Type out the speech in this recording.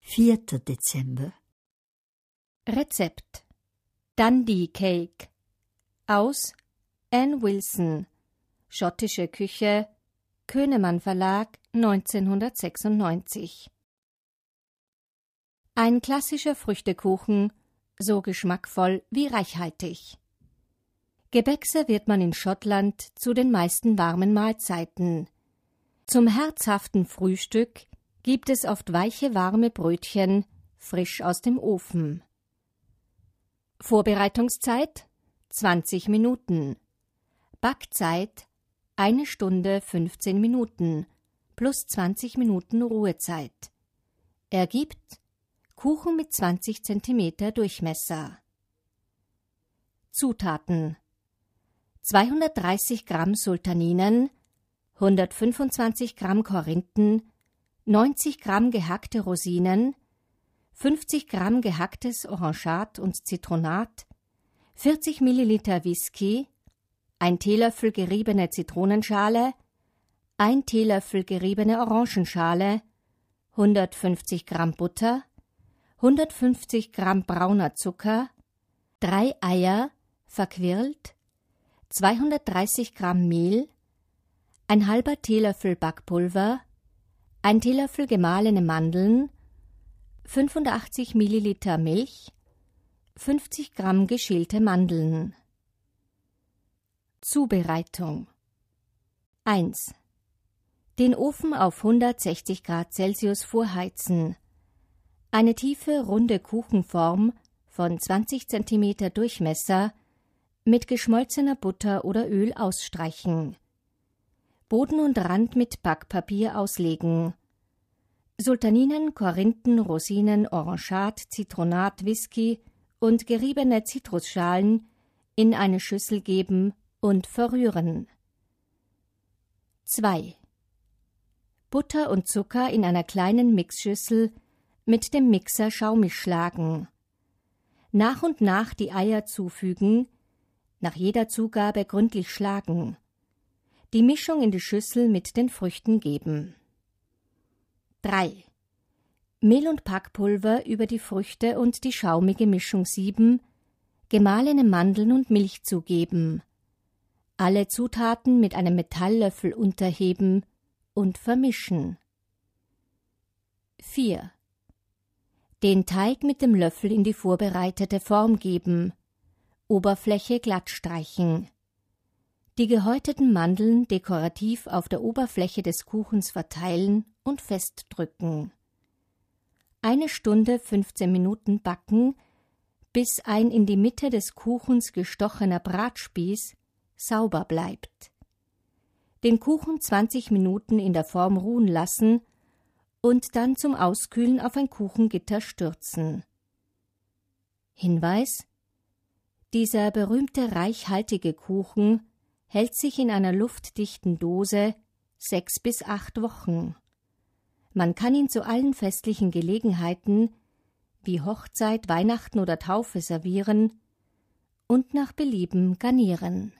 4. Dezember. Rezept: Dundee Cake aus Anne Wilson, Schottische Küche, Könemann Verlag, 1996. Ein klassischer Früchtekuchen, so geschmackvoll wie reichhaltig. Gebäck serviert man in Schottland zu den meisten warmen Mahlzeiten. Zum herzhaften Frühstück gibt es oft weiche, warme Brötchen, frisch aus dem Ofen. Vorbereitungszeit 20 Minuten. Backzeit 1 Stunde 15 Minuten plus 20 Minuten Ruhezeit. Ergibt Kuchen mit 20 cm Durchmesser. Zutaten: 230 Gramm Sultaninen, 125 Gramm Korinthen, 90 Gramm gehackte Rosinen, 50 Gramm gehacktes Orangat und Zitronat, 40 Milliliter Whisky, 1 Teelöffel geriebene Zitronenschale, 1 Teelöffel geriebene Orangenschale, 150 Gramm Butter, 150 Gramm brauner Zucker, 3 Eier, verquirlt, 230 Gramm Mehl, ein halber Teelöffel Backpulver, 1 Teelöffel gemahlene Mandeln, 85 Milliliter Milch, 50 Gramm geschälte Mandeln. Zubereitung: 1. Den Ofen auf 160 Grad Celsius vorheizen. Eine tiefe, runde Kuchenform von 20 cm Durchmesser mit geschmolzener Butter oder Öl ausstreichen. Boden und Rand mit Backpapier auslegen. Sultaninen, Korinthen, Rosinen, Orangat, Zitronat, Whisky und geriebene Zitrusschalen in eine Schüssel geben und verrühren. 2. Butter und Zucker in einer kleinen Mixschüssel mit dem Mixer schaumig schlagen. Nach und nach die Eier zufügen, nach jeder Zugabe gründlich schlagen. Die Mischung in die Schüssel mit den Früchten geben. 3. Mehl und Backpulver über die Früchte und die schaumige Mischung sieben, gemahlene Mandeln und Milch zugeben. Alle Zutaten mit einem Metalllöffel unterheben und vermischen. 4. Den Teig mit dem Löffel in die vorbereitete Form geben, Oberfläche glatt streichen. Die gehäuteten Mandeln dekorativ auf der Oberfläche des Kuchens verteilen und festdrücken. 1 Stunde 15 Minuten backen, bis ein in die Mitte des Kuchens gestochener Bratspieß sauber bleibt. Den Kuchen 20 Minuten in der Form ruhen lassen und dann zum Auskühlen auf ein Kuchengitter stürzen. Hinweis: Dieser berühmte reichhaltige Kuchen hält sich in einer luftdichten Dose 6 bis 8 Wochen. Man kann ihn zu allen festlichen Gelegenheiten wie Hochzeit, Weihnachten oder Taufe servieren und nach Belieben garnieren.